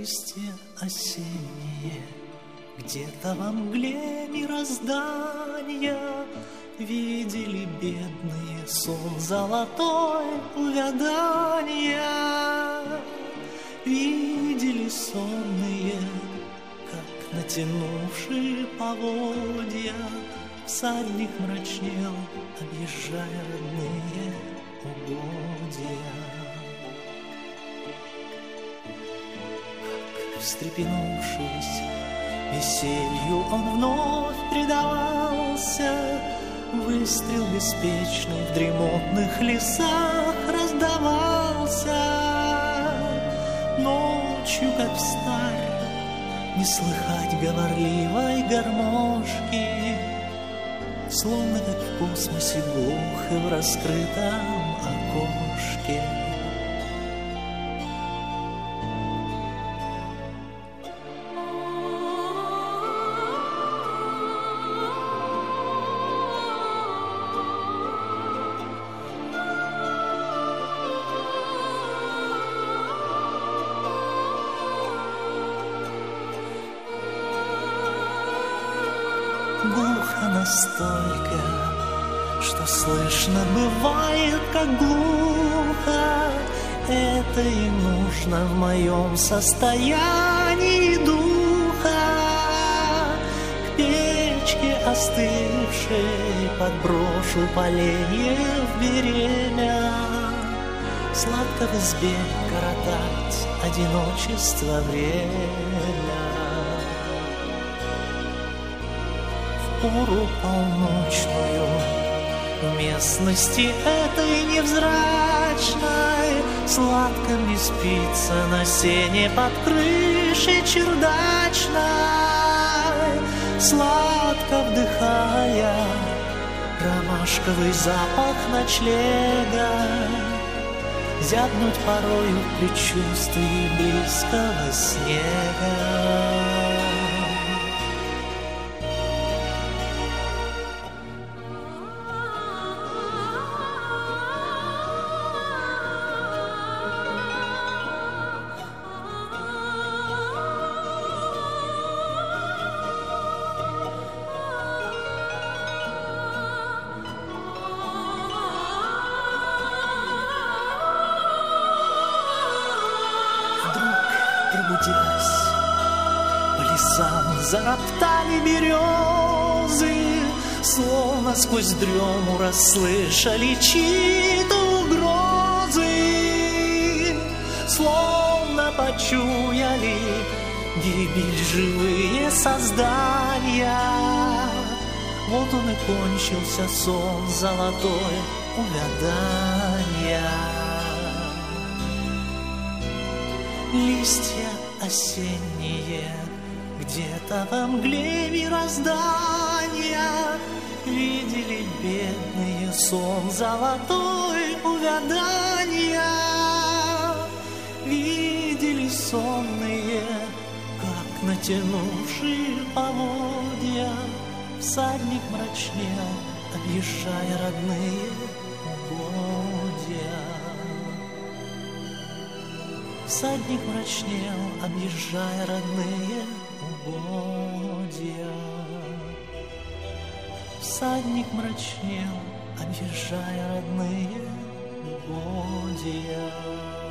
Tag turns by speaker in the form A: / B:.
A: Листья осенние где-то во мгле мироздания видели бедные сон золотой увядания. Видели сонные, как натянувшие поводья, всадник мрачнел, объезжая родные угодья. Как, встрепенувшись, веселью он вновь предавался, выстрел беспечный в дремотных лесах раздавался. Ночью, как встарь, не слыхать говорливой гармошки, словно как в космосе глухо в раскрытом окошке. Глухо настолько, что слышно бывает, как глухо. Это и нужно в моем состоянии духа. К печке остывшей подброшу поленьев беремя, сладко в избе коротать одиночество время. Пору полночную в местности этой невзрачной сладко мне спится на сене под крышей чердачной, сладко вдыхая ромашковый запах ночлега, зябнуть порою в предчувствии близкого снега. Пробудясь, по лесам зароптали березы, словно сквозь дрему расслышали чьи-то угрозы, словно почуяли гибель живые создания. Вот он и кончился сон золотой увядания. Листья осенние где-то во мгле мироздания видели бедные сон золотой увядания. Видели сонные, как натянувшие поводья, всадник мрачнел, объезжая родные угодья. Всадник мрачнел, объезжая родные угодья. Всадник мрачнел, объезжая родные угодья.